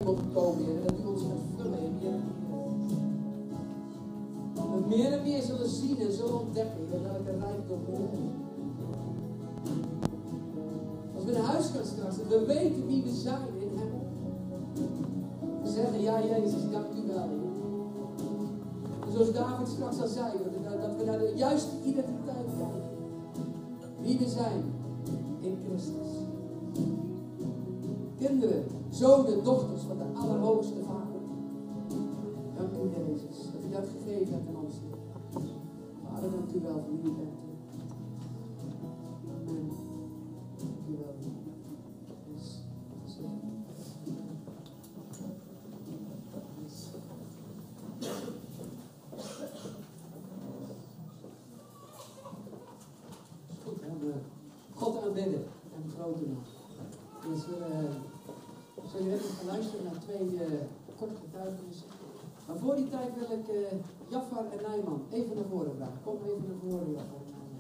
mogen komen, Heer. Dat u ons gaat vullen, Heer. We meer en meer zullen zien en zullen ontdekken, Heer, welke rijkdom we hebben. Als we naar huis gaan straks en we weten wie we zijn in Hem. We zeggen, ja Jezus, dank u wel, Heer. En zoals David straks al zei, dat we naar de juiste identiteit komen. Wie we zijn in Christus. Kinderen, zonen, dochters van de Allerhoogste Vader. Dank u Jezus, dat u dat gegeven hebt aan ons. Vader, dank u wel voor wie u bent. Amen. Dank u wel. Yes. Goed, dan God aanbidden en groter nog. Dus zullen we even gaan luisteren naar twee korte getuigenissen. Maar voor die tijd wil ik Jafar en Nijman even naar voren vragen. Kom even naar voren, Jafar en Nijman.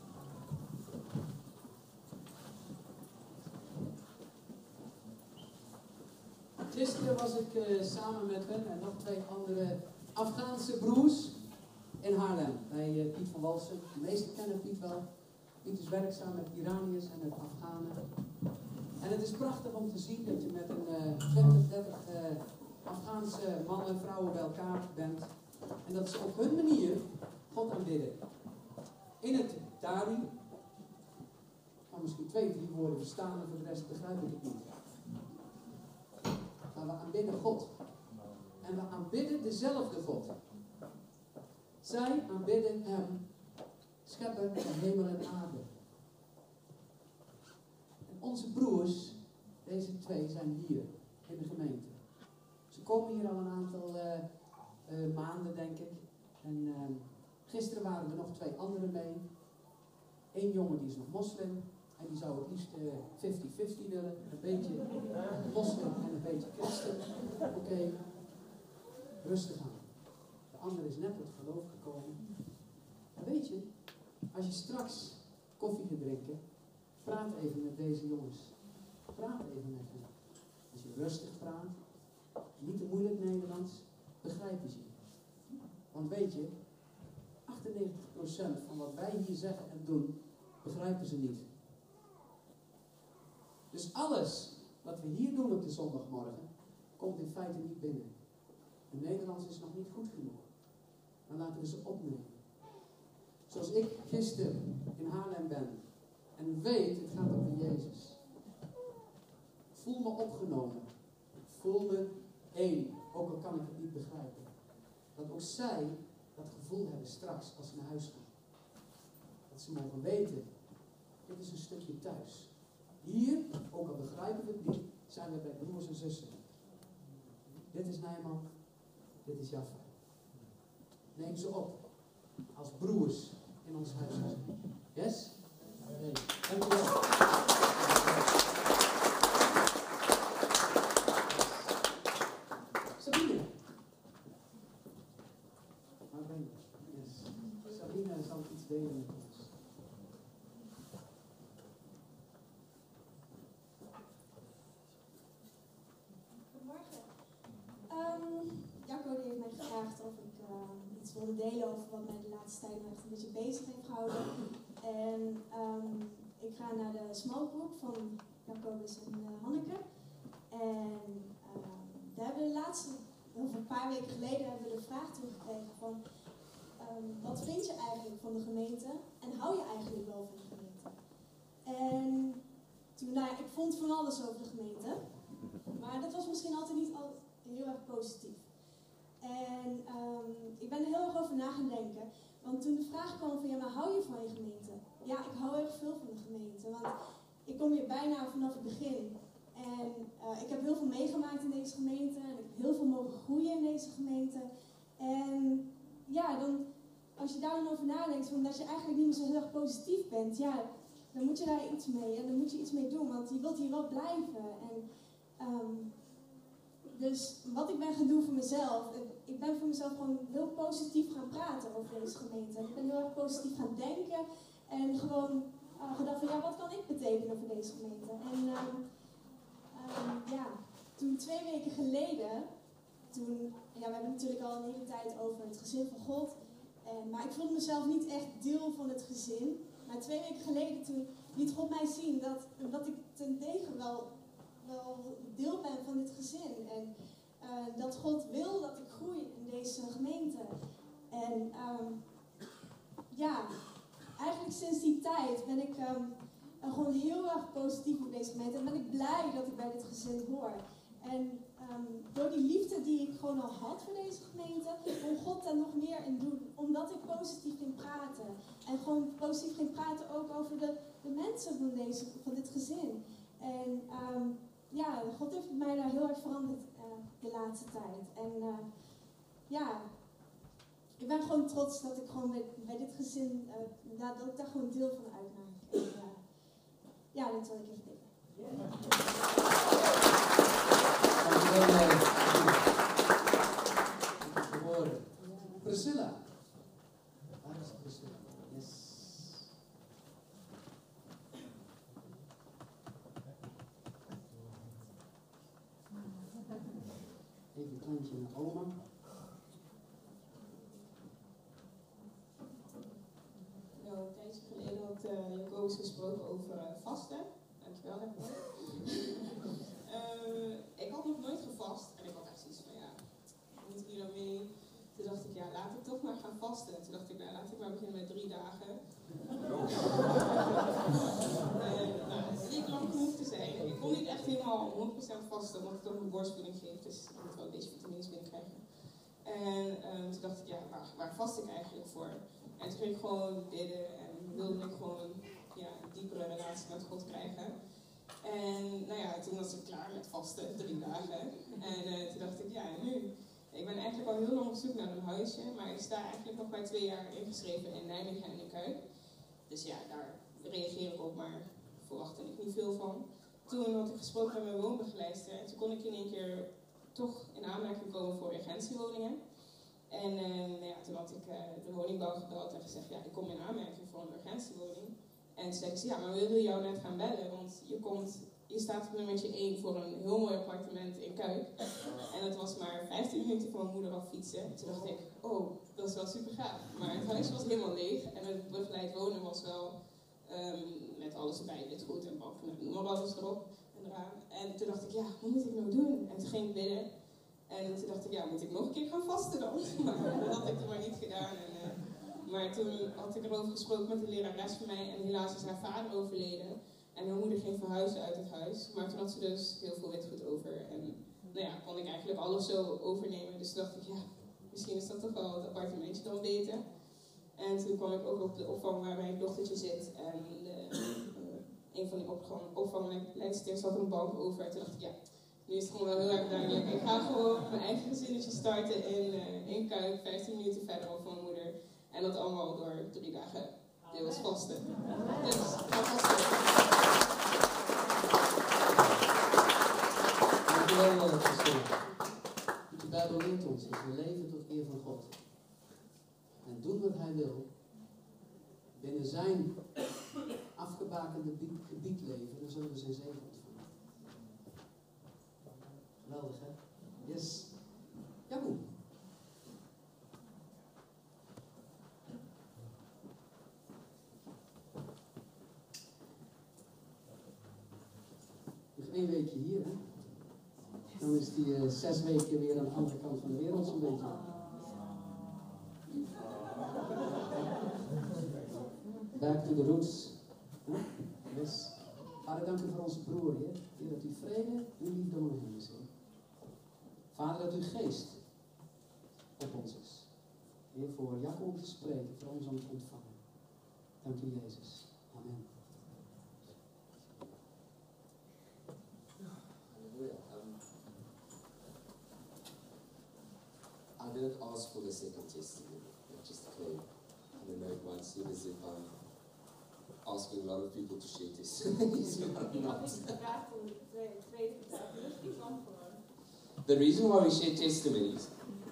Gisteren was ik samen met hen en nog twee andere Afghaanse broers in Haarlem. Bij Piet van Walsen. De meesten kennen Piet wel. Piet is werkzaam met Iraniërs en met Afghanen. En het is prachtig om te zien dat je met een 20, 30 Afghaanse mannen en vrouwen bij elkaar bent. En dat ze op hun manier God aanbidden. In het Dari. Ik kan misschien 2, 3 woorden verstaan en voor de rest begrijp ik het niet. Maar we aanbidden God. En we aanbidden dezelfde God. Zij aanbidden Hem, schepper van hemel en aarde. En onze broers, deze twee, zijn hier in de gemeente. Ze komen hier al een aantal maanden, denk ik. En gisteren waren er nog 2 anderen mee. Eén jongen die is nog moslim. En die zou het liefst 50-50 willen. Een beetje moslim en een beetje christen. Oké, rustig aan. De andere is net tot geloof gekomen. En weet je, als je straks koffie gaat drinken, praat even met deze jongens. Praat even met hen. Als je rustig praat, niet te moeilijk Nederlands, begrijpen ze je. Want weet je, 98% van wat wij hier zeggen en doen, begrijpen ze niet. Dus alles wat we hier doen op de zondagmorgen, komt in feite niet binnen. Het Nederlands is nog niet goed genoeg. Dan laten we ze opnemen. Zoals ik gisteren in Haarlem ben en weet, het gaat over Jezus. Ik voel me opgenomen. Ik voel me één, ook al kan ik het niet begrijpen. Dat ook zij dat gevoel hebben straks als ze naar huis gaan. Dat ze mogen weten, dit is een stukje thuis. Hier, ook al begrijpen we het niet, zijn we bij broers en zussen. Dit is Nijman, dit is Jaffa. Neem ze op als broers in ons huis. Yes? Nee. Dank u wel. Sabine. Waar ben je? Yes. Sabine zal iets delen met ons. Jacco die heeft mij gevraagd of ik iets wilde delen over wat mij de laatste tijd nog echt een beetje bezig heeft gehouden. En ik ga naar de small group van Jacobus en Hanneke. En daar hebben we de laatste, of een paar weken geleden, hebben we de vraag teruggekregen van wat vind je eigenlijk van de gemeente en hou je eigenlijk wel van de gemeente? En toen, nou ja, ik vond van alles over de gemeente, maar dat was misschien altijd niet altijd heel erg positief. En ik ben er heel erg over na gaan denken. Want toen de vraag kwam van, ja, maar hou je van je gemeente? Ja, ik hou erg veel van de gemeente. Want ik kom hier bijna vanaf het begin. En ik heb heel veel meegemaakt in deze gemeente. En ik heb heel veel mogen groeien in deze gemeente. En ja, dan, als je daar dan over nadenkt, van dat je eigenlijk niet meer zo heel erg positief bent. Ja, dan moet je daar iets mee. En dan moet je iets mee doen. Want je wilt hier wel blijven. En dus wat ik ben gaan doen voor mezelf, ik ben voor mezelf gewoon heel positief gaan praten over deze gemeente. Ik ben heel erg positief gaan denken en gewoon gedacht van ja, wat kan ik betekenen voor deze gemeente? En ja, toen 2 weken geleden, we hebben natuurlijk al een hele tijd over het gezin van God. Maar ik voelde mezelf niet echt deel van het gezin. Maar 2 weken geleden toen liet God mij zien dat ik ten dege wel deel ben van dit gezin. En dat God wil dat ik groei in deze gemeente. En eigenlijk sinds die tijd ben ik gewoon heel erg positief op deze gemeente. En ben ik blij dat ik bij dit gezin hoor. En door die liefde die ik gewoon al had voor deze gemeente, wil God daar nog meer in doen. Omdat ik positief ging praten. En gewoon positief ging praten ook over de mensen van dit gezin. En God heeft mij daar heel erg veranderd de laatste tijd. En ik ben gewoon trots dat ik gewoon bij dit gezin, dat ik daar gewoon deel van uitmaak. En dat wil ik even delen. Dankjewel. Priscilla. Waar is Priscilla? Yes. Even een kleintje naar oma. Een tijdje geleden had Jacobus gesproken over vasten. Dankjewel daarvoor. Ik had nog nooit gevast en ik had echt zoiets van moet ik hier dan mee? Toen dacht ik laat ik toch maar gaan vasten. Toen dacht ik laat ik maar beginnen met 3 dagen. Het leek lang genoeg te zijn. Ik kon niet echt helemaal 100% vasten, omdat ik toch mijn borstvoeding geef. Dus ik moet wel een beetje vitamines binnenkrijgen. En toen dacht ik waar vast ik eigenlijk voor? En toen ging ik gewoon bidden en wilde ik gewoon een diepere relatie met God krijgen. En toen was ik klaar met vasten, 3 dagen. En toen dacht ik, nu. Ik ben eigenlijk al heel lang op zoek naar een huisje, maar ik sta eigenlijk nog bij 2 jaar ingeschreven in Nijmegen en in Kuik. Dus daar reageer ik op, maar verwachtte ik niet veel van. Toen had ik gesproken met mijn woonbegeleidster en toen kon ik in één keer toch in aanmerking komen voor urgentiewoningen. En toen had ik de woningbouw gebeld en gezegd, ik kom in aanmerking voor een urgentiewoning. En toen zei ze, maar we willen jou net gaan bellen, want je staat op nummertje 1 voor een heel mooi appartement in Kuik. En het was maar 15 minuten van mijn moeder af fietsen. Toen dacht ik, dat is wel super gaaf. Maar het huis was helemaal leeg en het begeleid wonen was wel met alles erbij, witgoed en bank, noem maar alles erop en eraan. En toen dacht ik, wat moet ik nou doen? En toen ging ik bidden. En toen dacht ik, moet ik nog een keer gaan vasten dan? Maar dat had ik er maar niet gedaan. Maar toen had ik erover gesproken met een lerares van mij en helaas is haar vader overleden. En mijn moeder ging verhuizen uit het huis. Maar toen had ze dus heel veel witgoed over. En kon ik eigenlijk alles zo overnemen. Dus toen dacht ik, misschien is dat toch wel het appartementje dan beter. En toen kwam ik ook op de opvang waar mijn dochtertje zit. En een van die opvangleidsters had een bank over. En toen dacht ik, nu is het gewoon wel heel erg duidelijk. Ik ga gewoon mijn eigen gezinnetje starten in Kuik, 15 minuten verderop van mijn moeder. En dat allemaal door 3 dagen deels vasten. Dus ga vasten. Dankjewel, Priscilla. De Bijbel leert ons dat we leven tot eer van God. En doen wat Hij wil. Binnen zijn afgebakende gebied leven, dan zullen we zijn zegen ontvangen. Geweldig, hè? Yes. Jacob. Nog 1 weekje hier, hè? Dan is die 6 weken weer aan de andere kant van de wereld zo'n beetje. Back to the roots. Yes. Vader, dank u voor onze broer, Heer. Heer, dat u vrede en liefde om hem is, Heer. Vader, dat uw geest op ons is. Heer, voor Jacob om te spreken, voor ons om te ontvangen. Dank u, Jezus. Amen. I didn't ask for the second testimony, it just came. I don't know, it might seem as if I'm asking a lot of people to share testimonies, but I'm not. The reason why we share testimonies,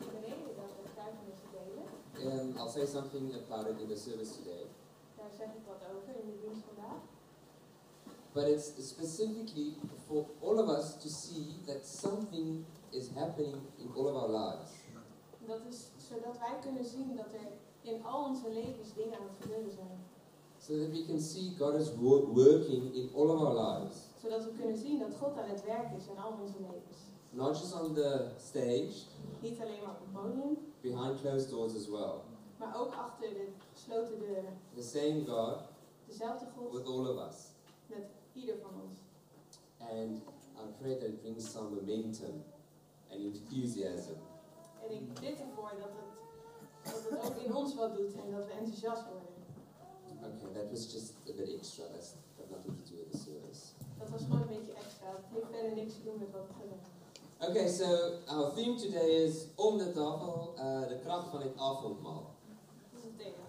I'll say something about it in the service today. Daar zeg ik wat over in de dienst vandaag. But it's specifically for all of us to see that something is happening in all of our lives. Dat is zodat wij kunnen zien dat er in al onze levens dingen aan het gebeuren zijn. So that we can see God is working in all of our lives. Zodat we kunnen zien dat God aan het werk is in al onze levens. Not just on the stage, Niet alleen maar op het podium, behind closed doors as well. maar ook achter de gesloten deuren. The same God Dezelfde God with all of us. met ieder van ons. And I pray that it brings some momentum and enthusiasm. En ik bid ervoor dat het ook in ons wat doet en dat we enthousiast worden. Okay, that was just a bit extra. That's got nothing to do with the service. Dat was gewoon een beetje extra. Dat heeft verder niks te doen met wat we gaan doen. Okay, so our theme today is om de tafel, de kracht van het avondmaal. Dat is het thema.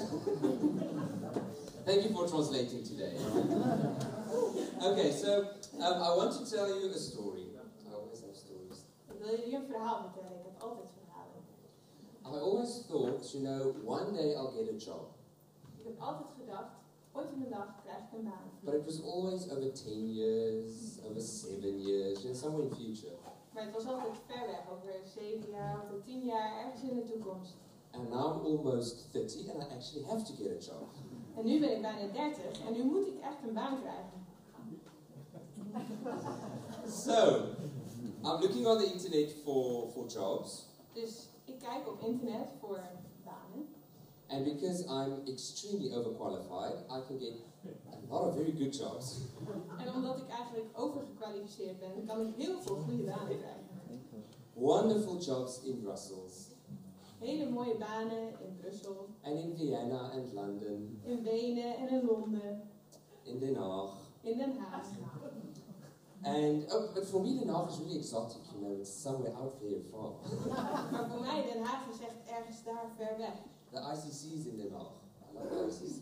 Thank you for translating today. Okay, so I want to tell you a story. I always have stories. Ik wil jullie een verhaal vertellen. Ik heb altijd verhalen. I always thought, you know, one day I'll get a job. Ik heb altijd gedacht, ooit in de dag krijg ik een baan. But it was always over 10 years, over 7 years, and somewhere in the future. Maar het was altijd ver weg, over 7 jaar, over 10 jaar, ergens in de toekomst. And now I'm almost 30 and I actually have to get a job. En nu ben ik bijna 30 en nu moet ik echt een baan krijgen. So, I'm looking on the internet for jobs. Dus ik kijk op internet voor banen. And because I'm extremely overqualified, I can get a lot of very good jobs. En omdat ik eigenlijk overgekwalificeerd ben, kan ik heel veel goede banen krijgen. Wonderful jobs in Brussels, Hele mooie banen in Brussel, and in Vienna and London, in Wenen en in Londen, in Den Haag. in Den Haag. And, oh, but for me Den Haag is really exotic, you know, it's somewhere out there far. Maar voor mij Den Haag is echt ergens daar ver weg. The ICC is in Den Haag. I love the ICC.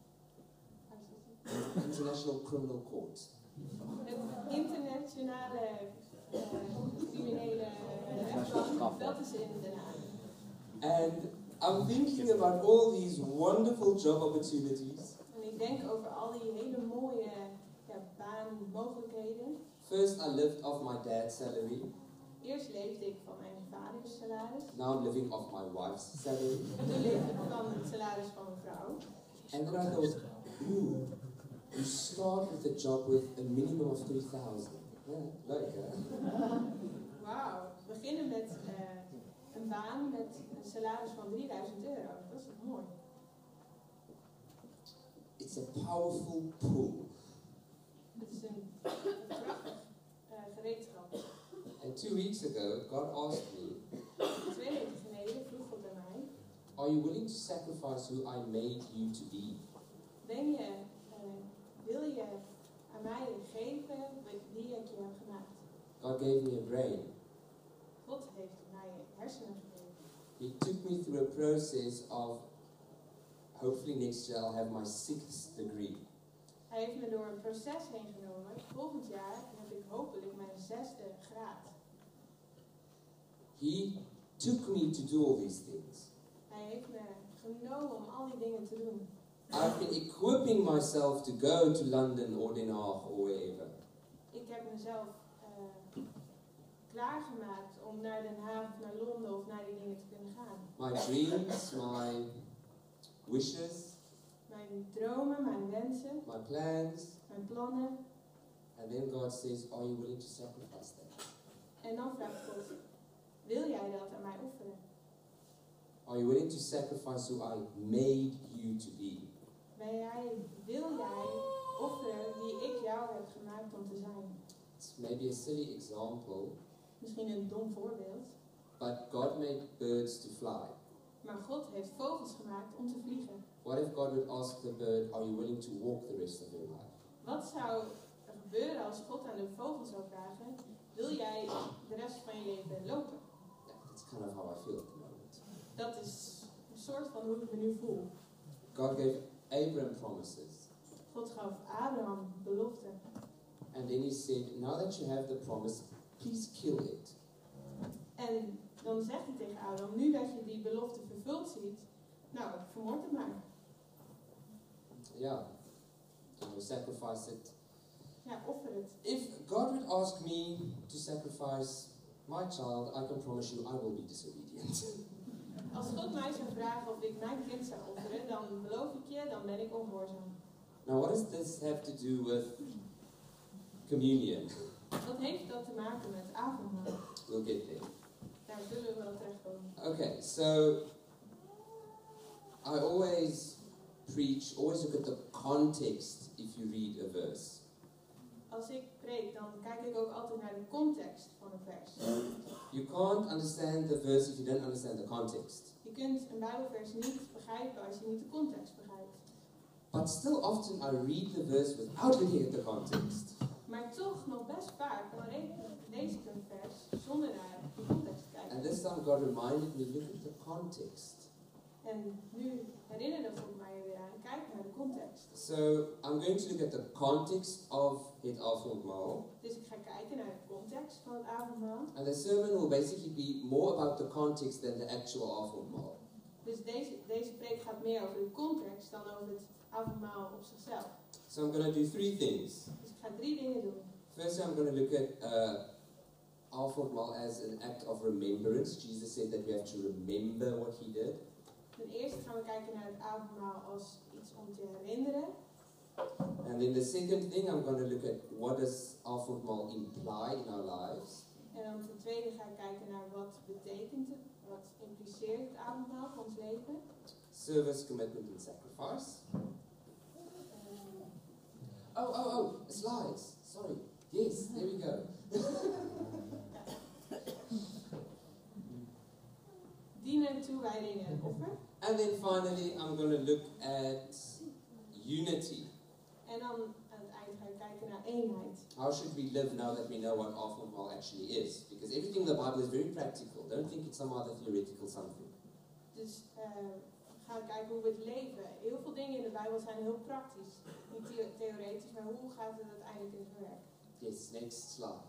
International Criminal Court. Het internationale criminele rechtbank, dat is in Den Haag. And I'm thinking about all these wonderful job opportunities. En ik denk over al die hele mooie baanmogelijkheden. First, I lived off my dad's salary. Eerst leefde ik van mijn vaders salaris. Now I'm living off my wife's salary. En toen leefde ik van het salaris van mijn vrouw. And then I thought, ooh, you start with a job with a minimum of 3,000. Yeah, leuk hè? Wauw, we beginnen met een baan met een salaris van €3.000. Dat is toch mooi. It's a powerful pull. Het is een krachtig gereedschap. And 2 weeks ago, God asked me, 2 weken geleden vroeg God aan mij, are you willing to sacrifice who I made you to be? wil je aan mij geven wie ik je heb gemaakt? God gave me a brain. God heeft mij hersenen gegeven. He took me through a process of, hopefully next year I'll have my 6th degree. Hij heeft me door een proces heen genomen. Volgend jaar heb ik hopelijk mijn 6e graad. He took me to do all these things. Hij heeft me genomen om al die dingen te doen. I've been equipping myself to go to London or Den Haag or wherever. Ik heb mezelf klaargemaakt om naar Den Haag, naar Londen of naar die dingen te kunnen gaan. My dreams, my wishes, Mijn dromen, mijn wensen, my plans. mijn plannen. And then God says, are you willing to sacrifice that? En dan vraagt God, wil jij dat aan mij offeren? Are you willing to sacrifice who I made you to be? Wil jij offeren wie ik jou heb gemaakt om te zijn? It's maybe a silly example, Misschien een dom voorbeeld. but God made birds to fly. Maar God heeft vogels gemaakt om te vliegen. What if God would ask the bird, are you willing to walk the rest of your life? Wat zou er gebeuren als God aan de vogel zou vragen, wil jij de rest van je leven lopen? Yeah, that's kind of how I feel at the moment. Dat is een soort van hoe ik me nu voel. God gave Abraham promises. God gaf Abraham beloften. And then he said, now that you have the promise, please kill it. En dan zegt hij tegen Abraham, nu dat je die belofte vervuld ziet, nou, vermoord het maar. Yeah. And we sacrifice it. Ja, offer het. If God would ask me to sacrifice my child, I can promise you I will be disobedient. Als God mij zou vragen of ik mijn kind zou offeren, dan beloof ik je, dan ben ik ongehoorzaam. Now, what does this have to do with communion? Wat heeft dat te maken met avondmaal? We'll get there. Daar zullen we wel terechtkomen. Okay, so I always preach, always look at the context if you read a verse. Als ik preek, dan kijk ik ook altijd naar de context van een vers. You can't understand the verse if you don't understand the context. Je kunt een Bijbelvers niet begrijpen als je niet de context begrijpt. But still often I read the verse without looking at the context. Maar toch, nog best vaak, dan lees ik een vers zonder naar de context te kijken. And this time God reminded me, look at the context. En nu herinnerde God mij er weer aan, kijk naar de context. So I'm going to look at the context of het avondmaal. Dus ik ga kijken naar de context van het avondmaal. And the sermon will basically be more about the context than the actual avondmaal. Dus deze preek gaat meer over de context dan over het avondmaal op zichzelf. So I'm going to do three things. Dus ik ga 3 dingen doen. First, I'm going to look at avondmaal as an act of remembrance. Jesus said that we have to remember what he did. Ten eerste gaan we kijken naar het avondmaal als iets om te herinneren. And then the second thing, I'm going to look at what does avondmaal imply in our lives. En dan ten tweede ga ik kijken naar wat betekent het, wat impliceert het avondmaal voor ons leven. Service, commitment, and sacrifice. Slides. Sorry. Yes, there we go. Dienen, toewijding en offer. And then finally, I'm going to look at unity. En dan aan het eind ga ik kijken naar eenheid. How should we live now that we know what avondmaal actually is? Because everything in the Bible is very practical. Don't think it's some other theoretical something. Dus ga ik kijken hoe we het leven. Heel veel dingen in de Bijbel zijn heel praktisch. Niet theoretisch, maar hoe gaat het uiteindelijk in het werk? Yes, next slide.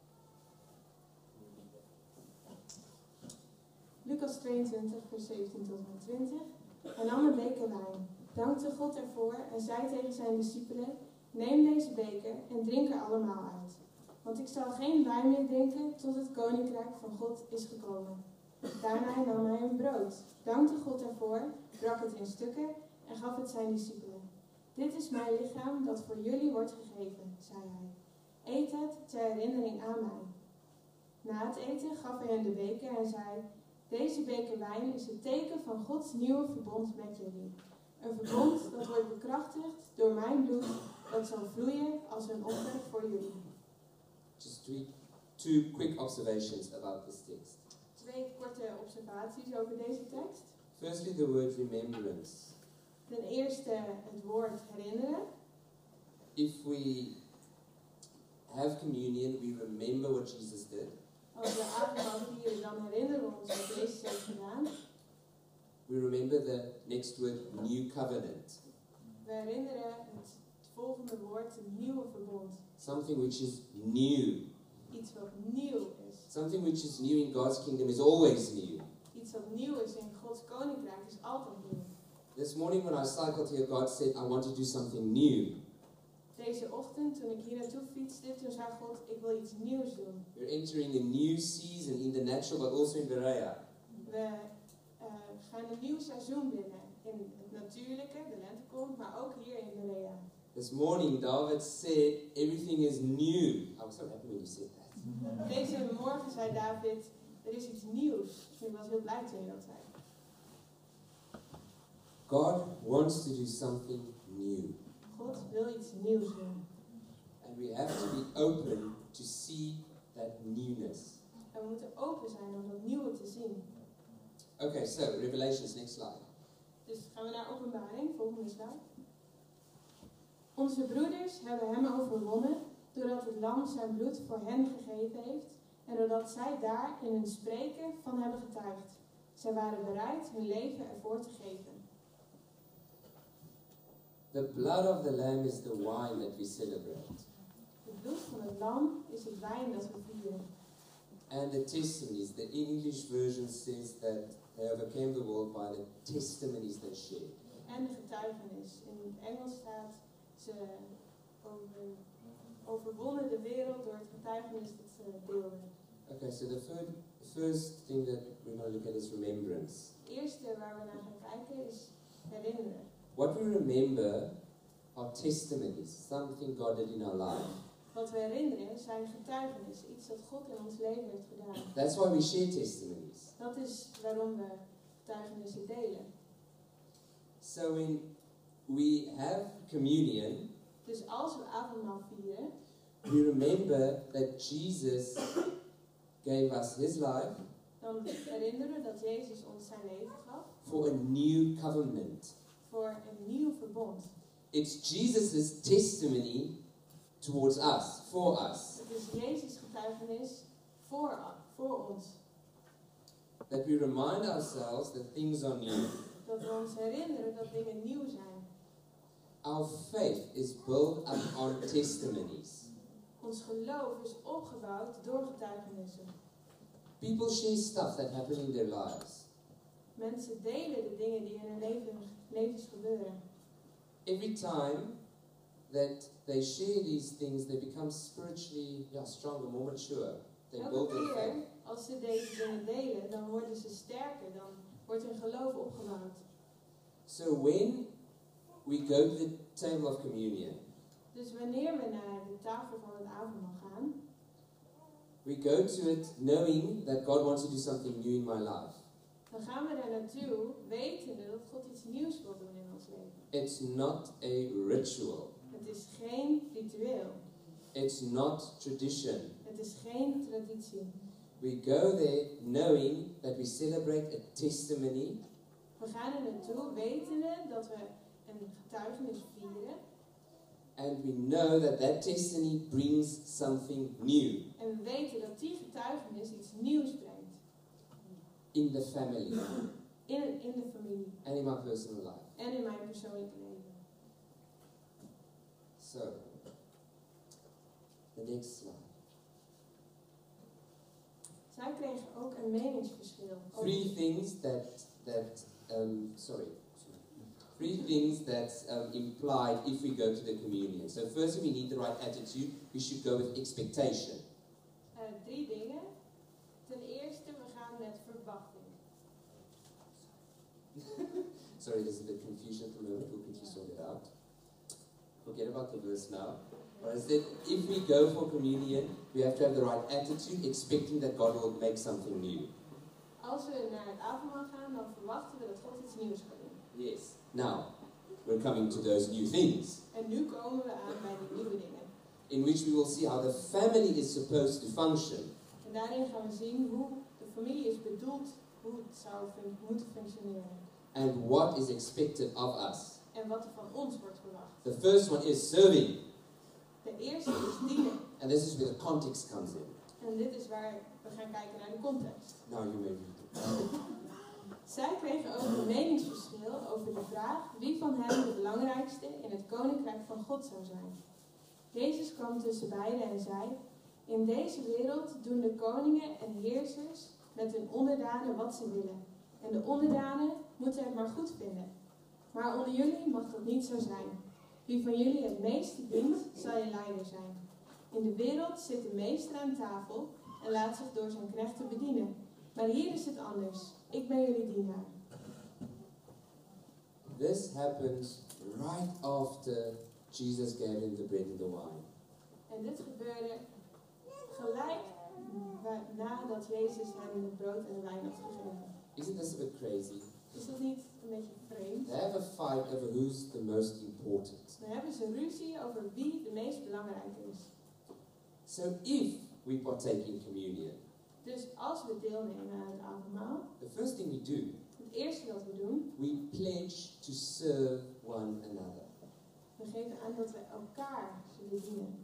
Lucas 22, vers 17 tot en met 20. Hij nam een beker wijn, dankte God ervoor en zei tegen zijn discipelen: neem deze beker en drink er allemaal uit. Want ik zal geen wijn meer drinken tot het koninkrijk van God is gekomen. Daarna nam hij een brood, dankte God ervoor, brak het in stukken en gaf het zijn discipelen. Dit is mijn lichaam dat voor jullie wordt gegeven, zei hij. Eet het ter herinnering aan mij. Na het eten gaf hij hen de beker en zei: deze beker wijn is het teken van Gods nieuwe verbond met jullie. Een verbond dat wordt bekrachtigd door mijn bloed, dat zal vloeien als een offer voor jullie. Just two quick observations about this text. 2 korte observaties over deze tekst. Firstly, the word remembrance. Ten eerste het woord herinneren. If we have communion, we remember what Jesus did. Als we avondmaal vieren, dan herinneren we ons wat Jezus heeft gedaan. We remember the next word, new covenant. We herinneren het volgende woord, een nieuwe verbond. Something which is new. Iets wat nieuw is. Something which is new in God's kingdom is always new. Iets wat nieuw is in Gods koninkrijk is altijd nieuw. This morning when I cycled here, God said, I want to do something new. Deze ochtend, toen ik hier naartoe fietste, toen zei God, ik wil iets nieuws doen. We're entering a new season in the natural, but also in Berea. We gaan een nieuw seizoen binnen. In het natuurlijke, de lente komt, maar ook hier in Berea. This morning, David said, everything is new. I was so happy when you said that. Deze morgen zei David, er is iets nieuws. Dus ik was heel blij toen je dat zei. God wants to do something new. God wil iets nieuws doen. And we have to be open to see that newness. En we moeten open zijn om dat nieuwe te zien. Okay, so Revelations, next slide. Dus gaan we naar Openbaring, volgende slide. Onze broeders hebben hem overwonnen, doordat het lam zijn bloed voor hen gegeven heeft en doordat zij daar in hun spreken van hebben getuigd. Zij waren bereid hun leven ervoor te geven. The blood of the Lamb is the wine that we celebrate. Het bloed van het lam is het wijn dat we vieren. And the testimonies, the English version says that they overcame the world by the testimonies they shared. En de getuigenis. In het Engels staat ze overwonnen de wereld door het getuigenis dat ze deelden. Okay, so the first thing that we're going to look at is remembrance. Het eerste waar we naar gaan kijken is herinneren. What we remember are testimonies, something God did in our life. Wat we herinneren zijn getuigenissen, iets dat God in ons leven heeft gedaan. That's why we share testimonies. Dat is waarom we getuigenissen delen. So when we have communion, Dus als we avondmaal vieren, we remember that Jesus gave us his life dan herinneren we dat Jezus ons zijn leven gaf for a new covenant. voor een nieuw verbond. It's Jesus' testimony towards us, for us, Het is Jezus' getuigenis voor ons. that we remind ourselves that things are new. Dat we ons herinneren dat dingen nieuw zijn. Our faith is built up on testimonies. Ons geloof is opgebouwd door getuigenissen. People share stuff that happen in their lives. Mensen delen de dingen die in hun levens gebeuren. Every time that they share these things, they become spiritually stronger, more mature. They Elke build their keer faith. als ze deze dingen delen, dan worden ze sterker, dan wordt hun geloof opgebouwd. So when we go to the table of communion, Dus wanneer we naar de tafel van het avondmaal gaan, we go to it knowing that God wants to do something new in my life. dan gaan we daar naartoe wetende dat God iets nieuws wil doen in ons leven. It's not a ritual. Het is geen ritueel. It's not tradition. Het is geen traditie. We go there knowing that we celebrate a testimony We gaan er naartoe wetende dat we een getuigenis vieren. and we know that that testimony brings something new En we weten dat die getuigenis iets nieuws brengt. in the family In de familie. and in my personal life. En in mijn persoonlijke leven. So, the next slide. Zij kregen ook een meningsverschil. Three things implied if we go to the communion. So firstly, we need the right attitude. We should go with expectation. 3 dingen. Ten eerste, we gaan met verwachting. Sorry, there's a bit of confusion at the moment. We'll quickly sort it out. Forget about the verse now. But I said, if we go for communion, we have to have the right attitude, expecting that God will make something new. Als we naar het avondmaal gaan, dan verwachten we dat God iets nieuws gaat doen. Yes. Now, we're coming to those new things, En nu komen we aan bij die nieuwe dingen. in which we will see how the family is supposed to function. En daarin gaan we zien hoe de familie is bedoeld, hoe het zou moeten functioneren. And what is expected of us. En wat er van ons wordt verwacht. The first one is serving. De eerste is dienen. And this is where the context comes in. En dit is waar we gaan kijken naar de context. Now you may read it. Zij kregen ook een meningsverschil over de vraag wie van hen de belangrijkste in het koninkrijk van God zou zijn. Jezus kwam tussen beiden en zei: in deze wereld doen de koningen en heersers met hun onderdanen wat ze willen. En de onderdanen moeten het maar goed vinden. Maar onder jullie mag dat niet zo zijn. Wie van jullie het meeste dient, zal je leider zijn. In de wereld zit de meester aan tafel en laat zich door zijn knechten bedienen. Maar hier is het anders. Ik ben jullie dienaar. This happens right after Jesus gave him the bread and the wine. En dit gebeurde gelijk nadat Jezus hem het brood en de wijn had gegeven. Isn't this a bit crazy? Is dat niet een beetje vreemd? They have a fight over who's the most important. Dan hebben ze ruzie over wie de meest belangrijke is. So if we partake in communion, Dus als we deelnemen aan het avondmaal, the first thing we do, het eerste wat we doen, we pledge to serve one another. we geven aan dat we elkaar zullen dienen.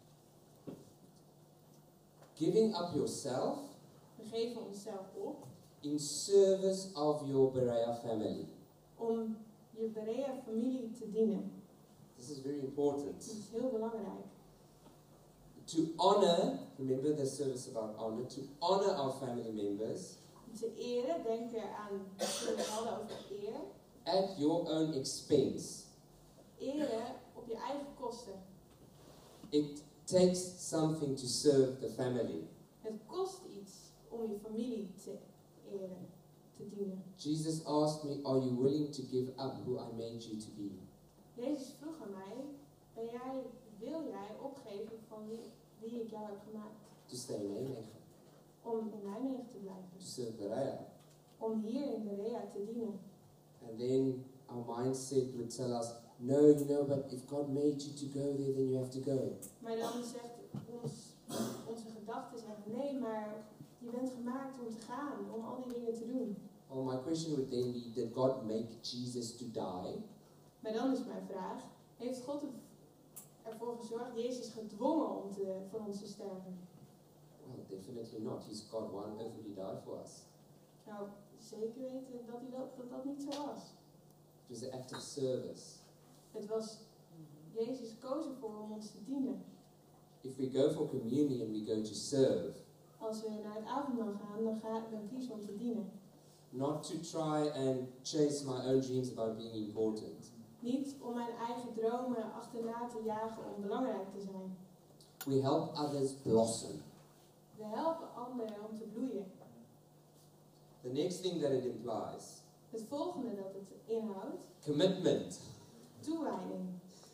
Giving up yourself We geven onszelf op in service of your Berea family. om je Berea-familie te dienen. This is very important. Dat is heel belangrijk. To honor, remember the service about honor, to honor our family members Om te eren, denk er aan toen we hadden over eer. at your own expense. Eren op je eigen kosten. It takes something to serve the family. Het kost iets om je familie te eren, te dienen. Jesus asked me, are you willing to give up who I made you to be? Jezus vroeg aan mij, wil jij opgeven van wie ik jou heb gemaakt? To stay in Nijmegen, Om in Nijmegen te blijven. to serve Berea. Om hier in Berea te dienen. And then our mindset would tell us, no, you know, but if God made you to go there, then you have to go. Maar dan zegt onze gedachten zeggen, nee, maar je bent gemaakt om te gaan, om al die dingen te doen. Well, my question would then be, did God make Jesus to die? Maar dan is mijn vraag, heeft God ervoor gezorgd, Jezus gedwongen om voor ons te sterven? Well, definitely not. He's God. Why on earth would he die for us? Nou, zeker weten dat dat niet zo was. It was an act of service. Het was, Jezus koos ervoor om ons te dienen. If we go for communion, we go to serve, Als we naar het avondmaal gaan, dan kiezen we om te dienen. not to try and chase my own dreams about being important. Niet om mijn eigen dromen achterna te jagen om belangrijk te zijn. We help others blossom. We helpen anderen om te bloeien. The next thing that it implies, Het volgende dat het inhoudt, commitment. toewijding.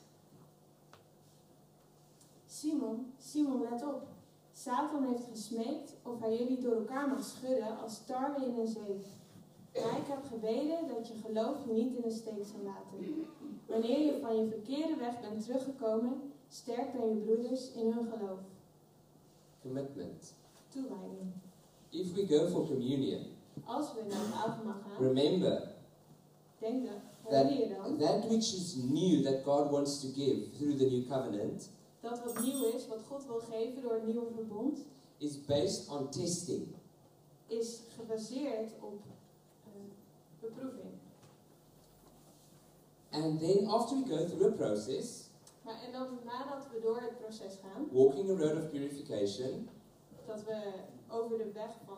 Simon, let op. Satan heeft gesmeekt of hij jullie door elkaar mag schudden als tarwe in een zeef. Maar ik heb gebeden dat je geloof je niet in de steek zal laten. Wanneer je van je verkeerde weg bent teruggekomen, sterk dan je broeders in hun geloof. Commitment. Toewijding. If we go for communion, Als we naar het avondmaal gaan, remember herinner je dan that which is new that God wants to give through the new covenant dat wat nieuw is, wat God wil geven door het nieuwe verbond, is based on testing. is gebaseerd op beproeving. And then after we go through a process, Maar en dan nadat we door het proces gaan, walking a road of purification, dat we over de weg van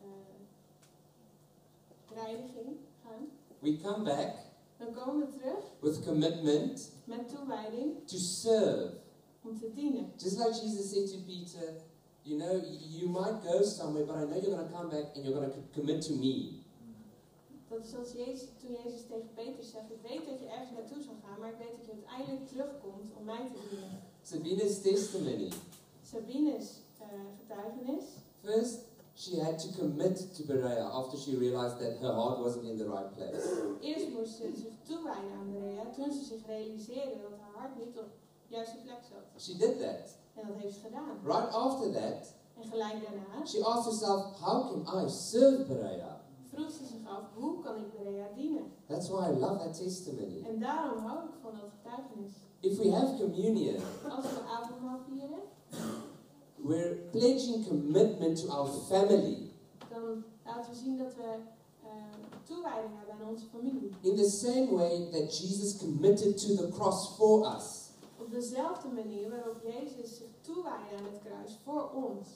reiniging gaan, we come back dan komen we terug with commitment met toewijding to serve. om te dienen. Just like Jesus said to Peter, you know, you might go somewhere, but I know you're going to come back and you're going to commit to me. Dat is zoals toen Jezus tegen Petrus zegt, ik weet dat je ergens naartoe zal gaan, maar ik weet dat je uiteindelijk terugkomt om mij te dienen. Sabina's testimony. Sabine's getuigenis. First, she had to commit to Berea after she realized that her heart wasn't in the right place. Eerst moest ze zich toewijden aan Berea, toen ze zich realiseerde dat haar hart niet op de juiste plek zat. She did that. En dat heeft ze gedaan. Right after that, En gelijk daarna she asked herself, how can I serve Berea? vroeg ze zich af, hoe kan ik Berea dienen? That's why I love that testimony. En daarom hou ik van dat getuigenis. If we have communion, Als we avondmaal vieren, we're pledging commitment to our family. dan laten we zien dat we toewijding hebben aan onze familie. In the same way that Jesus committed to the cross for us. Op dezelfde manier waarop Jezus zich toewijdde aan het kruis voor ons.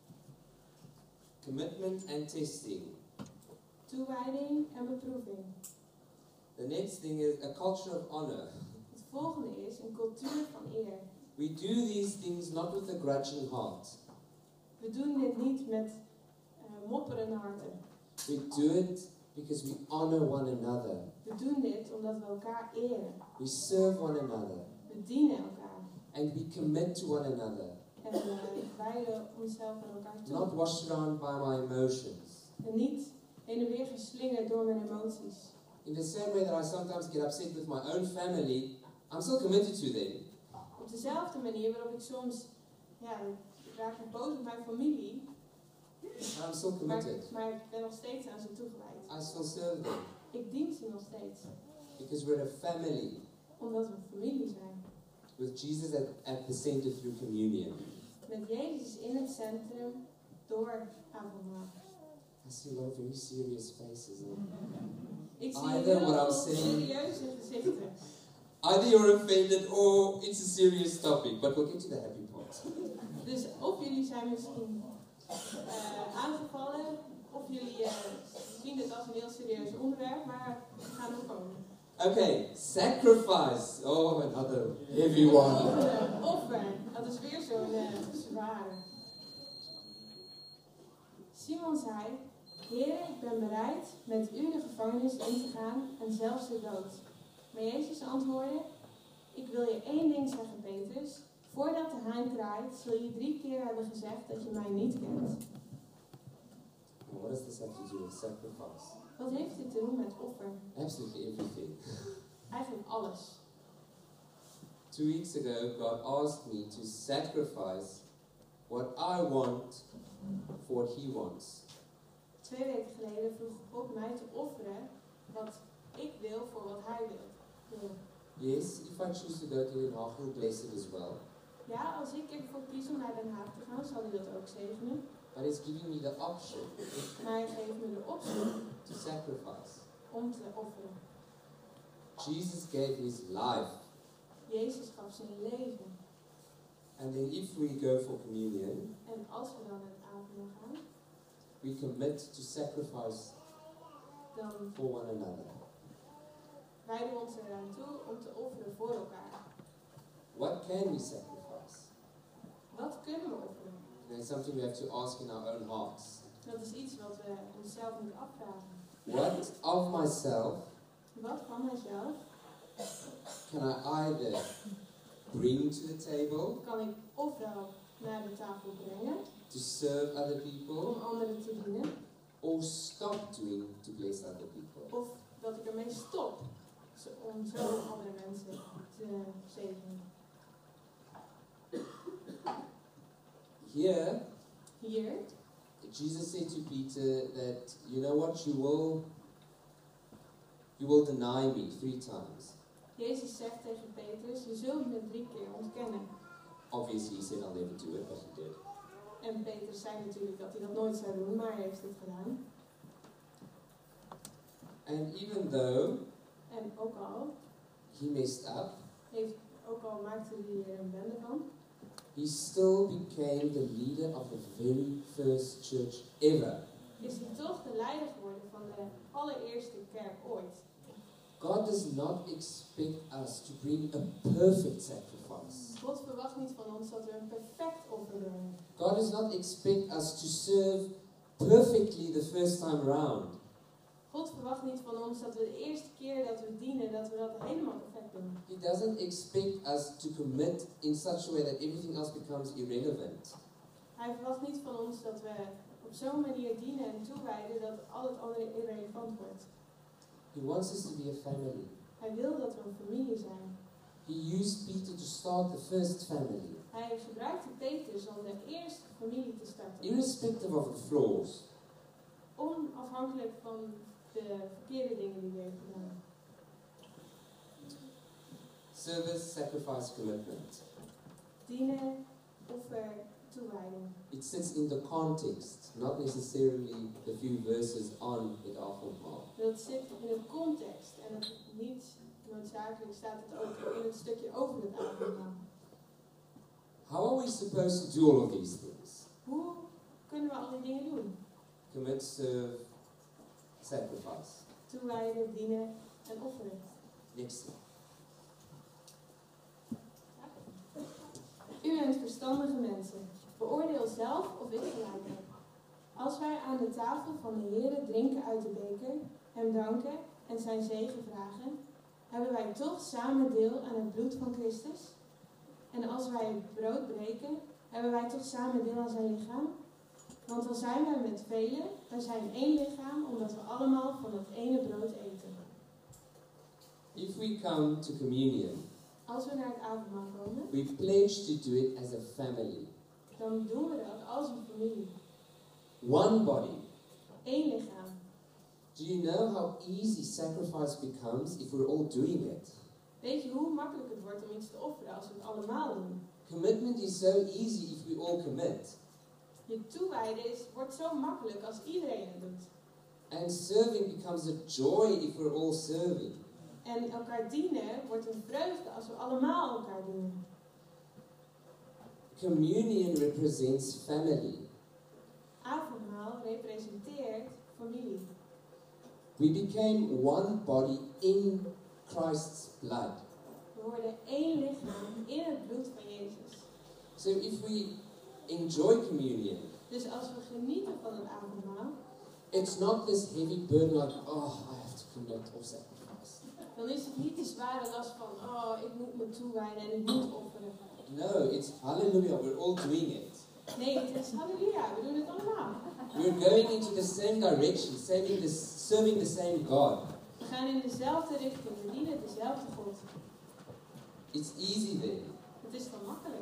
Commitment and testing. Toewijding en beproeving. The next thing is a culture of honor. Het volgende is een cultuur van eer. We do these things not with a grudging heart. We doen dit niet met mopperende harten. We do it because we honor one another. We doen dit omdat we elkaar eren. We serve one another. We dienen elkaar. And we commit to one another. En we wijden onszelf aan elkaar toe. Not washed around by my emotions. En niet heen en weer geslingerd door mijn emoties. In the same way that I sometimes get upset with my own family, I'm still committed to them. Op dezelfde manier waarop ik soms, ik raak boos op mijn familie, But I'm still committed. maar ik ben nog steeds aan ze toegewijd. I still serve them. Ik dien ze nog steeds. Because we're a family. Omdat we een familie zijn. With Jesus at the center through communion. Met Jezus in het centrum door avondmaal. I see a lot of very serious faces. Ik zie Either heel what I'm veel saying- serieuze gezichten. Either you're offended or it's a serious topic, but we'll get to the happy part. Dus of jullie zijn misschien aangevallen, of jullie zien het als een heel serieus onderwerp, maar we gaan er komen. Okay, sacrifice. Oh, another heavy one. Offer. Dat is weer zo'n zware. Simon zei, Heer, ik ben bereid met u de gevangenis in te gaan en zelfs de dood. Maar Jezus antwoordde, ik wil je één ding zeggen, Petrus. Voordat de haan kraait, zul je 3 keer hebben gezegd dat je mij niet kent. What does this have to do with sacrifice? Wat heeft dit te doen met offer? Absolutely everything. Eigenlijk alles. 2 weeks ago, God asked me to sacrifice what I want for what He wants. 2 weken geleden vroeg God mij te offeren wat ik wil voor wat Hij wil. Yes, if I choose to go to Den Haag, He'll bless it as well. Ja, als ik ervoor kies om naar Den Haag te gaan, zal Hij dat ook zegenen. But He's giving me the option Maar Hij geeft me de optie to sacrifice. om te offeren. Jesus gave His life. Jezus gaf zijn leven. And then if we go for communion, En als we dan het avondmaal gaan, we commit to sacrifice dan for one another. wijden we ons eraan toe om te offeren voor elkaar. What can we sacrifice? Wat kunnen we offeren? And it's something we have to ask in our own hearts. Dat is iets wat we onszelf moeten afvragen. What of myself Wat van mijzelf can I either bring to the table kan ik ofwel naar de tafel brengen to serve other om people, anderen te dienen, or stop doing to bless other people? of dat ik ermee stop om zo andere mensen te zegenen. Here, Hier, Jesus said to Peter that, you know what, you will deny me 3 times. Jezus zegt tegen Petrus, je zult me 3 keer ontkennen. Obviously, he said, I'll never do it, but he did. En Petrus zei natuurlijk dat hij dat nooit zou doen, maar hij heeft het gedaan. And even though En ook al he messed up, maakte hij er een bende van, he still became the leader of the very first church ever. is hij toch de leider geworden van de allereerste kerk ooit. God does not expect us to bring a perfect sacrifice. God verwacht niet van ons dat we een perfect offer brengen. God does not expect us to serve perfectly the first time round. God verwacht niet van ons dat we de eerste keer dat we dienen, dat we dat helemaal perfect doen. He doesn't expect us to commit in such a way that everything else becomes irrelevant. Hij verwacht niet van ons dat we op zo'n manier dienen en toewijden dat al het andere irrelevant wordt. He wants us to be a family. Hij wil dat we een familie zijn. He used Peter to start the first family, Hij gebruikte Petrus om de eerste familie te starten. irrespective of the flaws. Onafhankelijk van de verkeerde dingen die we hebben gedaan. Service, sacrifice, commitment. Dienen, offer, toewijding. It sits in the context, not necessarily the few verses on the Avondmaal. Dat zit in een context en het niet noodzakelijk staat het ook in het stukje over het avondmaal. How are we supposed to do all of these things? Hoe kunnen we al die dingen doen? Commit, serve, sacrifice. Toewijden, dienen en offeren. Next slide. U bent verstandige mensen. Beoordeel zelf of ik gelijk heb. Als wij aan de tafel van de Heere drinken uit de beker, hem danken en zijn zegen vragen, hebben wij toch samen deel aan het bloed van Christus? En als wij het brood breken, hebben wij toch samen deel aan zijn lichaam? Want al zijn wij met velen, wij zijn één lichaam, omdat we allemaal van het ene brood eten. If we come to communion, Als we naar het avondmaal komen, we pledge to do it as a family. dan doen we dat als een familie. One body. Eén lichaam. Do you know how easy sacrifice becomes if we're all doing it? Weet je hoe makkelijk het wordt om iets te offeren als we het allemaal doen? Commitment is so easy if we all commit. Je toewijden wordt zo makkelijk als iedereen het doet. And serving becomes a joy if we're all serving. En elkaar dienen wordt een vreugde als we allemaal elkaar dienen. Communion represents family. Avondmaal representeert familie. We became one body in Christ's blood. We worden één lichaam in het bloed van Jezus. So if we enjoy communion, Dus als we genieten van het avondmaal, it's not this heavy burden like, oh, I have to commit or sacrifice. dan is het niet de zware last van, oh, ik moet me toewijden en ik moet offeren. No, it's hallelujah, we're all doing it. Nee, het is halleluja, we doen het allemaal. We're going into the same direction, serving the same God. We gaan in dezelfde richting, we dienen dezelfde God. It's easy then. Het is dan makkelijk.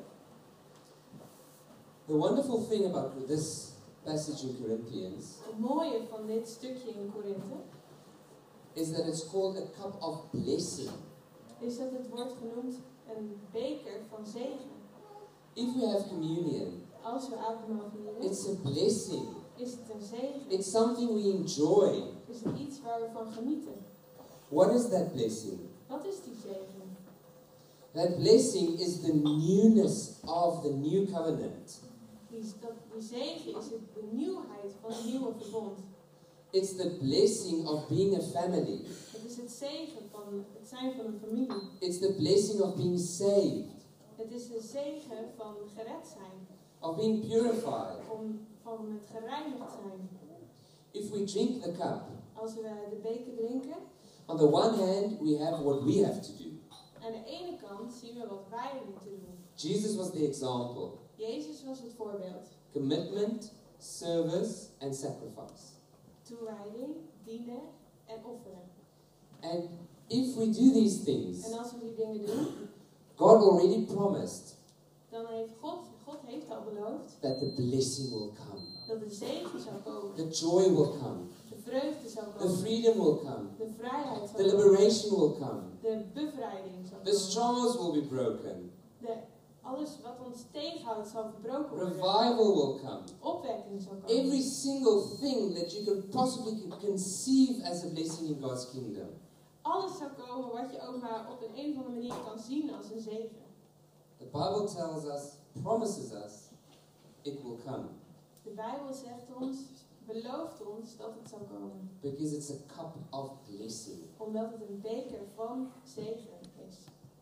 The wonderful thing about this passage in Corinthians Het mooie van dit stukje in Korinthe is that it's called a cup of blessing. is dat het wordt genoemd een beker van zegen. If we have communion, Als we avondmaal vieren, it's a blessing. is het een zegen. It's something we enjoy. Is het iets waar we van genieten. What is that blessing? Wat is die zegen? That blessing is the newness of the new covenant. Die zegen is de nieuwheid van het nieuwe verbond. It's the blessing of being a family. Het is het zegen van het zijn van een familie. It's the blessing of being saved, Het is de zegen van gered zijn. of being purified. Van het gereinigd zijn. If we drink the cup, Als we de beker drinken, on the one hand, we have what we have to do. aan de ene kant zien we wat wij moeten doen. Jesus was the example. Jezus was het voorbeeld. Commitment, service, and sacrifice. Toewijding, dienen en offeren. And if we do these things, En als we die dingen doen, God already promised dan heeft God heeft al beloofd that the blessing will come. dat de zegen zou komen. The joy will come. De vreugde zou The komen. freedom will come. De vrijheid The zou komen. liberation will come. De bevrijding zal The komen. strongholds will be broken. Alles wat ons tegenhoudt zal verbroken worden. Revival will come. Opwekking zal komen. Every single thing that you can possibly conceive as a blessing in God's kingdom. Alles zou komen wat je ook maar op een of andere manier kan zien als een zegen. The Bible tells us, promises us, it will come. De Bijbel zegt ons, belooft ons dat het zal komen. Because it's a cup of blessing. Omdat het een beker van zegen is.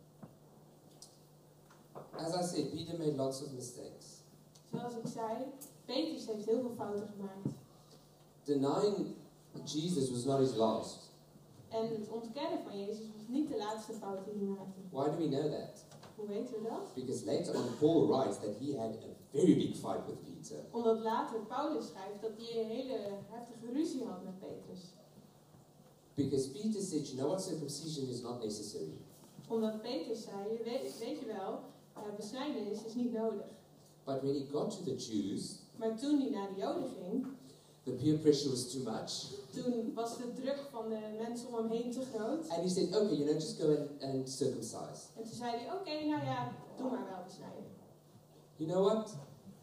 As I said, Peter made lots of mistakes. Zoals ik zei, Petrus heeft heel veel fouten gemaakt. Denying Jesus was not his last. En het ontkennen van Jezus was niet de laatste fout die hij maakte. Why do we know that? Hoe weten we dat? Because later on Paul writes that he had a very big fight with Peter. Omdat later Paulus schrijft dat hij een hele heftige ruzie had met Petrus. Because Peter said, you know what, circumcision is not necessary. Omdat Petrus zei, weet je wel, besnijdenis is niet nodig. But when he got to the Jews, Maar toen hij naar de Joden ging, the peer pressure was too much. toen was de druk van de mensen om hem heen te groot. And he said, okay, you know, just go and circumcise. En toen zei hij, oké, nou ja, doe maar wel besnijden. You know what?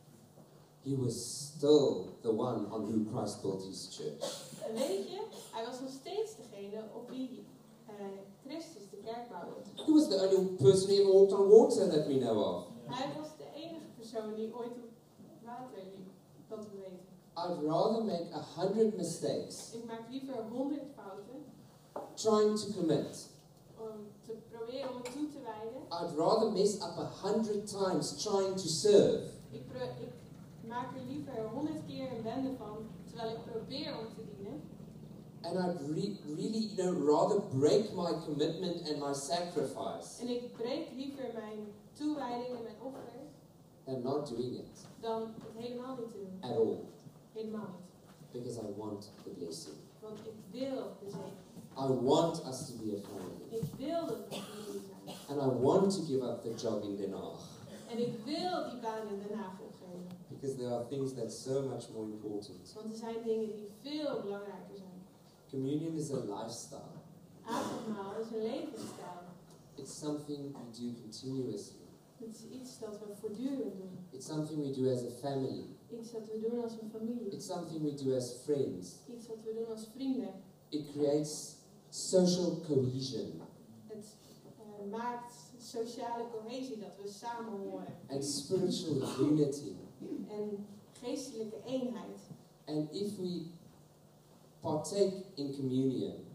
He was still the one on whom Christ built his church. En weet je, hij was nog steeds degene op wie Christus de kerk bouwde. He was the only person who ever walked on water that we know of. Hij was de enige persoon die ooit op water liep, dat we weten. I'd rather make 100 mistakes Ik maak liever 100 fouten trying to commit. om te proberen om het toe te wijden. I'd rather mess up 100 times trying to serve Ik maak er liever 100 keer een bende van, terwijl ik probeer om te dienen. and I'd really, you know, rather break my commitment and my sacrifice En ik breek liever mijn toewijding en mijn offer than not doing it dan het helemaal niet te doen. at all. Helemaal niet. Because I want the blessing. Want ik wil de zegen. I want us to be a family. Ik wil dat we familie zijn. And I want to give up the job in Den Haag. En ik wil die baan in Den Haag opgeven. Because there are things that are so much more important. Want er zijn dingen die veel belangrijker zijn. Communion is a lifestyle. Avondmaal is een levensstijl. It's something we do continuously. Het is iets dat we voortdurend doen. It's something we do as a family. Iets dat we doen als een familie. It's something we do as friends. Iets wat we doen als vrienden. It creates social cohesion Het maakt sociale cohesie, dat we samen horen. and spiritual unity. En geestelijke eenheid. And if we partake in communion,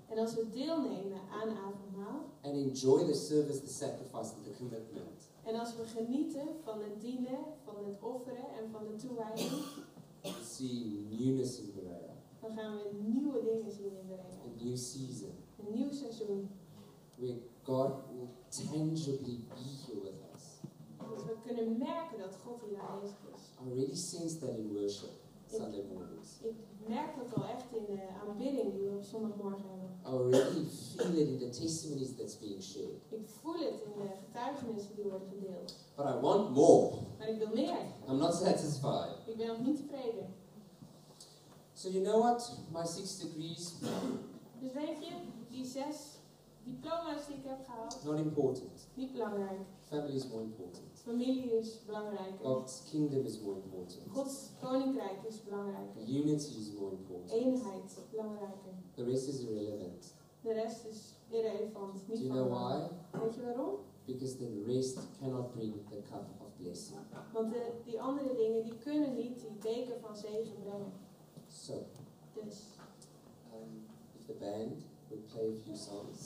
En als we deelnemen aan avondmaal. and enjoy the service, the sacrifice, and the commitment, En als we genieten van het dienen, van het offeren en van de toewijding. we see newness in Berea, Dan gaan we nieuwe dingen zien in Berea. a new season, Een nieuw seizoen. where God will tangibly be here with us. Dat we kunnen merken dat God hier aanwezig is. I already sense that in worship, Sunday mornings. Ik merk dat al echt in de aanbidding die we op zondagmorgen hebben. I already feel it in the testimonies that's being shared. Ik voel het in de getuigenissen die worden gedeeld. But I want more. Maar ik wil meer. I'm not satisfied. Ik ben nog niet tevreden. So you know what? My 6 degrees, Dus weet je, die 6 diploma's die ik heb gehaald, not important. niet belangrijk. Family is more important. Familie is belangrijker. God's kingdom is more important. Gods koninkrijk is belangrijker. Unity is more important. Eenheid is belangrijker. The rest is irrelevant. De rest is irrelevant. Do Niet you van know belang. why? Weet je waarom? Because the rest cannot bring the cup of blessing. Want die andere dingen die kunnen niet die beker van zegen brengen. So, Dus if the band would play a few songs.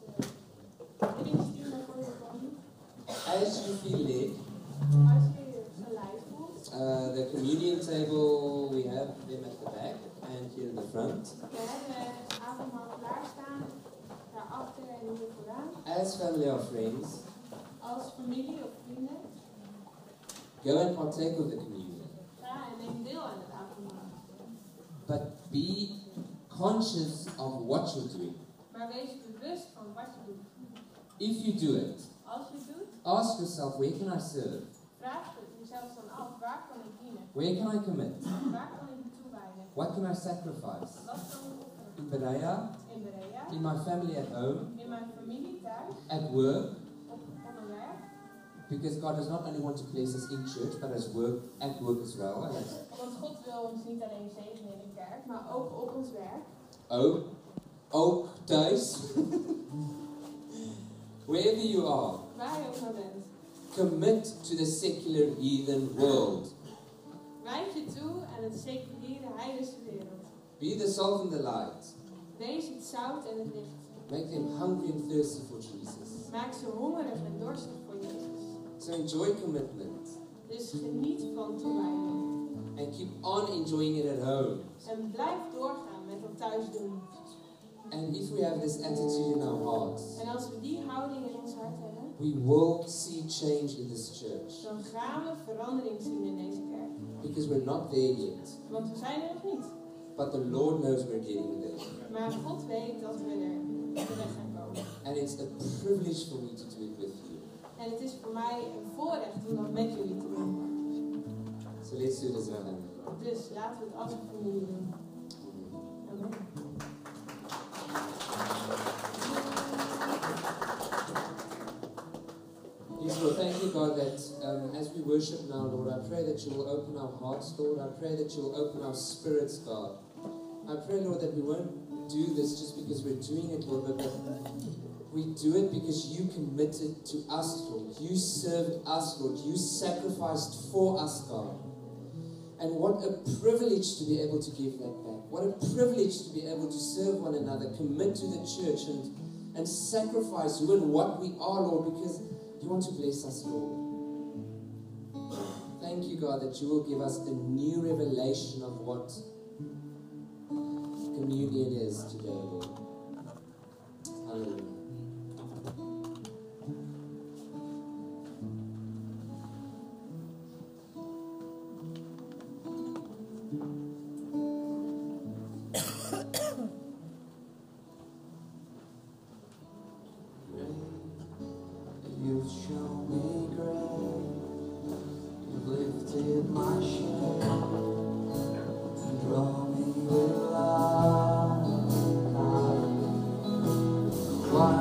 die maar voor je komen. As you feel led, Als je je geleid voelt. the communion table, we have them at the back and here in the front. We hebben avondmaal klaarstaan. Daarachter en hier vooraan. As family or friends, Als familie of vrienden. go and partake of the communion. Ga en neem deel aan het avondmaal. But be conscious of what you're doing. Maar wees bewust van wat je doet. If you do it, Als je het doet, ask yourself, where can I serve? vraag jezelf dan af, waar kan ik dienen? Where can I commit? Waar kan ik me toewijden? What can I sacrifice? Wat kan ik offeren? In Berea, In Berea, in my family at home, in mijn familie thuis, at work, op mijn werk. because God does not only want to place us in church, but at work as well. Want God wil ons niet alleen zegenen in de kerk, maar ook op ons werk. Ook thuis. Wherever you are, Waar je ook maar bent. commit to the secular heathen world. Wijd je toe aan het seculiere heidense wereld. Be the salt and the light. Wees het zout en het licht. Make them hungry and thirsty for Jesus. Maak ze hongerig en dorstig voor Jezus. So enjoy commitment Dus geniet van toewijding. and keep on enjoying it at home. En blijf doorgaan met dat thuis doen. And if we have this attitude in our hearts, En als we die houding in ons hart hebben, we will see change in this church. dan gaan we verandering zien in deze kerk. Because we're not there yet. Want we zijn er nog niet. But the Lord knows we're getting there. Maar God weet dat we er terecht gaan komen. And it's a privilege for me to do it with you. En het is voor mij een voorrecht om dat met jullie te doen. So let's do this now. Dus laten we het als een familie doen. Amen. Yes, Lord, thank you, God, that as we worship now, Lord, I pray that you will open our hearts, Lord. I pray that you will open our spirits, God. I pray, Lord, that we won't do this just because we're doing it, Lord, but that we do it because you committed to us, Lord. You served us, Lord. You sacrificed for us, God. And what a privilege to be able to give that back. What a privilege to be able to serve one another, commit to the church, and sacrifice who and what we are, Lord, because you want to bless us, Lord. Thank you, God, that you will give us a new revelation of what communion is today, Lord. Hallelujah. You've shown me grace, you've lifted my shame, and drawn me with love. Why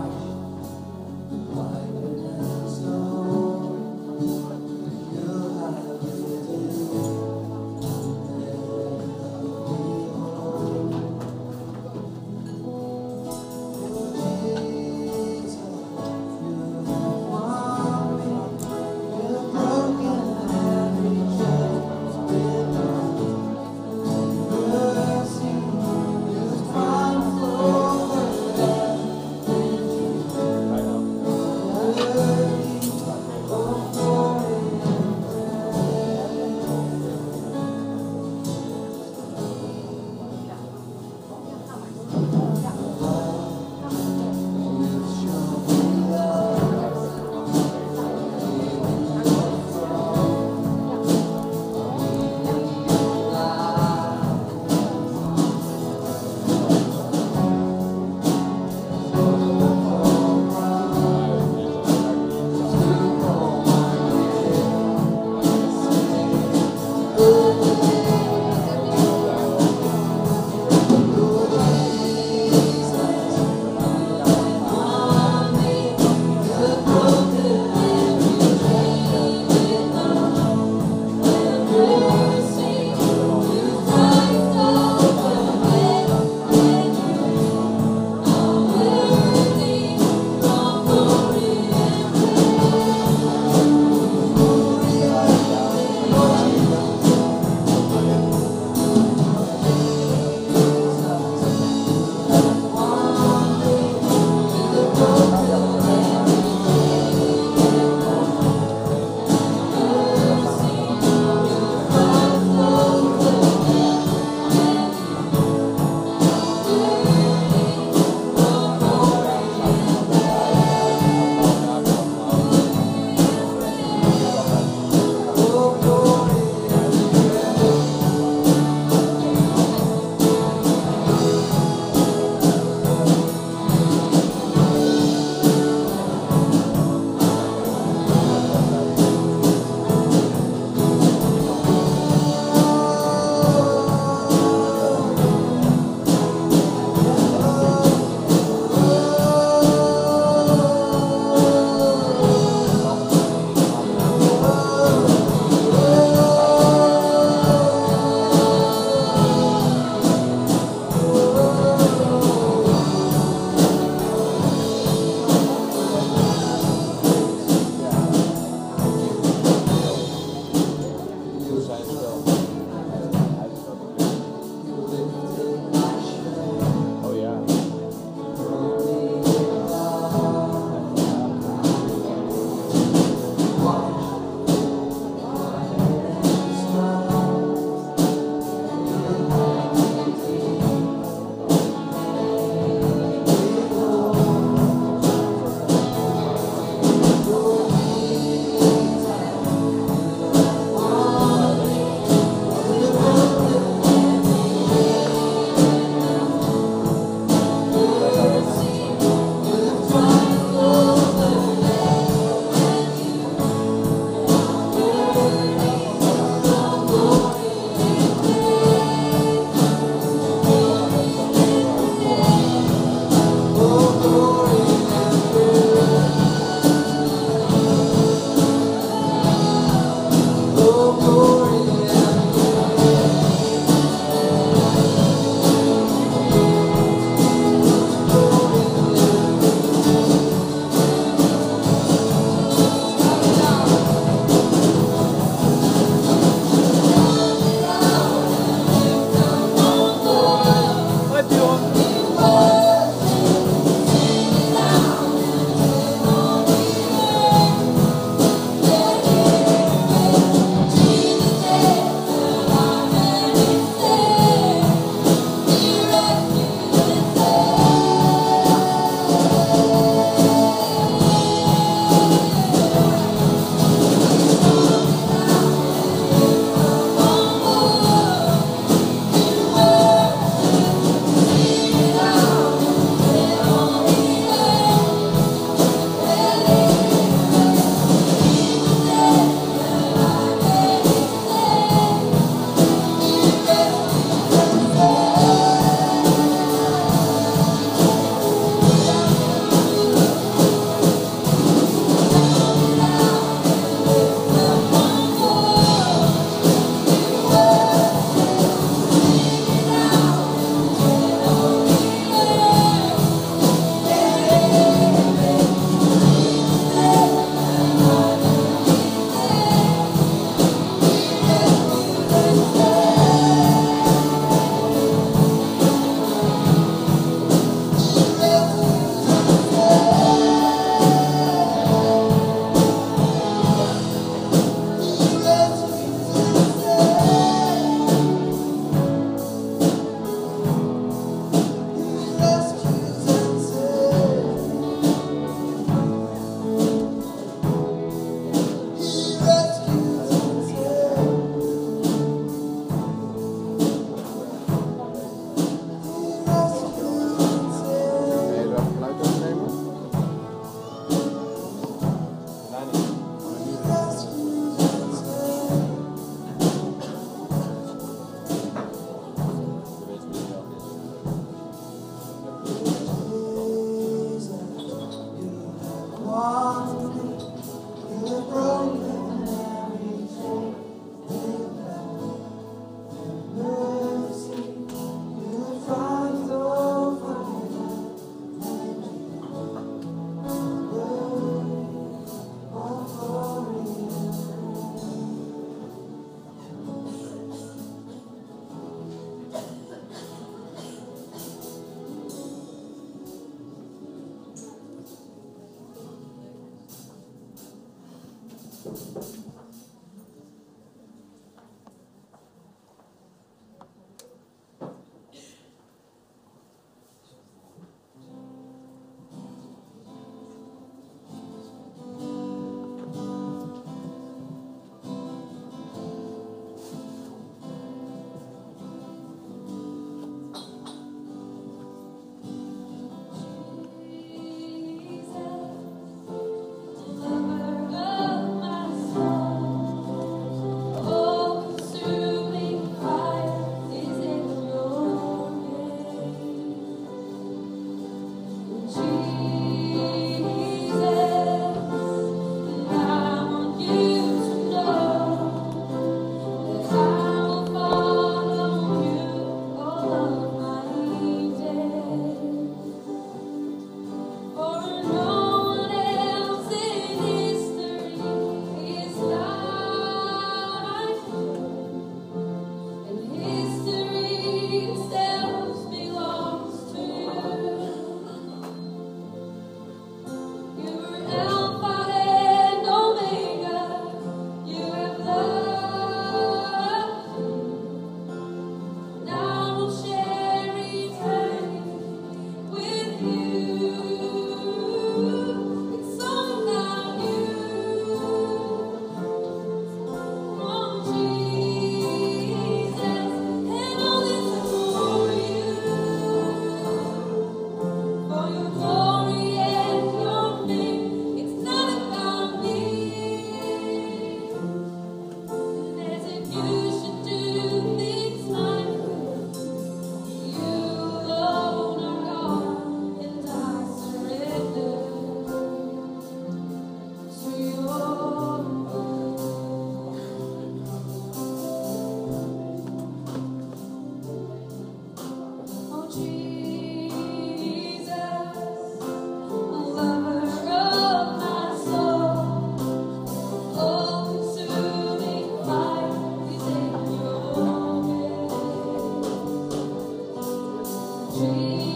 dream.